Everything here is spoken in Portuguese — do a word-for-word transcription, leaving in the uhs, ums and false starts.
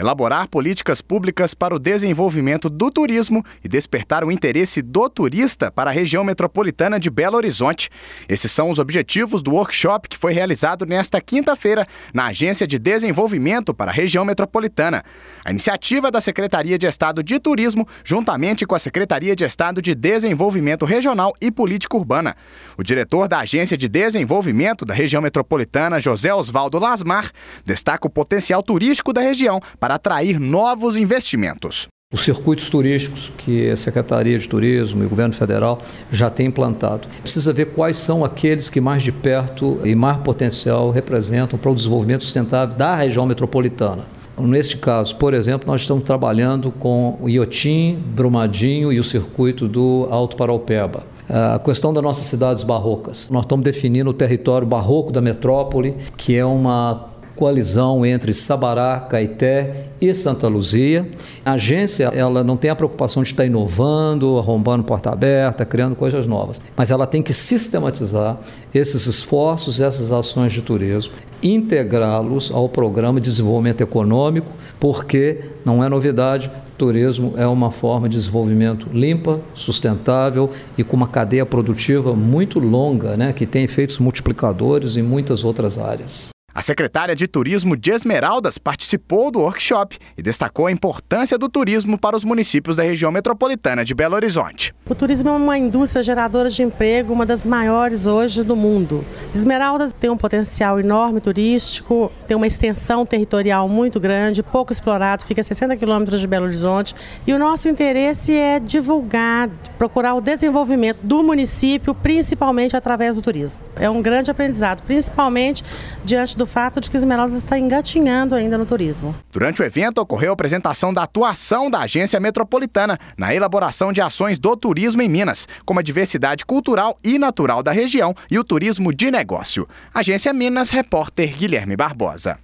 elaborar políticas públicas para o desenvolvimento do turismo e despertar o interesse do turista para a região metropolitana de Belo Horizonte. Esses são os objetivos do workshop que foi realizado nesta quinta-feira na Agência de Desenvolvimento para a região metropolitana. A iniciativa é da Secretaria de Estado de Turismo, juntamente com a Secretaria de Estado de Desenvolvimento Regional e Política Urbana. O diretor da Agência de Desenvolvimento da região metropolitana, José Osvaldo Lasmar, destaca o potencial turístico da região para atrair novos investimentos. Os circuitos turísticos que a Secretaria de Turismo e o Governo Federal já têm implantado. Precisa ver quais são aqueles que mais de perto e mais potencial representam para o desenvolvimento sustentável da região metropolitana. Neste caso, por exemplo, nós estamos trabalhando com o Iotim, Brumadinho e o circuito do Alto Paraupeba. A questão das nossas cidades barrocas. Nós estamos definindo o território barroco da metrópole, que é uma coalizão entre Sabará, Caeté e Santa Luzia. A agência ela não tem a preocupação de estar inovando, arrombando porta aberta, criando coisas novas, mas ela tem que sistematizar esses esforços, essas ações de turismo, integrá-los ao programa de desenvolvimento econômico, porque não é novidade, turismo é uma forma de desenvolvimento limpa, sustentável e com uma cadeia produtiva muito longa, né, que tem efeitos multiplicadores em muitas outras áreas. A secretária de Turismo de Esmeraldas participou do workshop e destacou a importância do turismo para os municípios da região metropolitana de Belo Horizonte. O turismo é uma indústria geradora de emprego, uma das maiores hoje do mundo. Esmeraldas tem um potencial enorme turístico, tem uma extensão territorial muito grande, pouco explorado, fica a sessenta quilômetros de Belo Horizonte. E o nosso interesse é divulgar, procurar o desenvolvimento do município, principalmente através do turismo. É um grande aprendizado, principalmente diante do do fato de que Esmeraldas está engatinhando ainda no turismo. Durante o evento, ocorreu a apresentação da atuação da Agência Metropolitana na elaboração de ações do turismo em Minas, como a diversidade cultural e natural da região e o turismo de negócio. Agência Minas, repórter Guilherme Barbosa.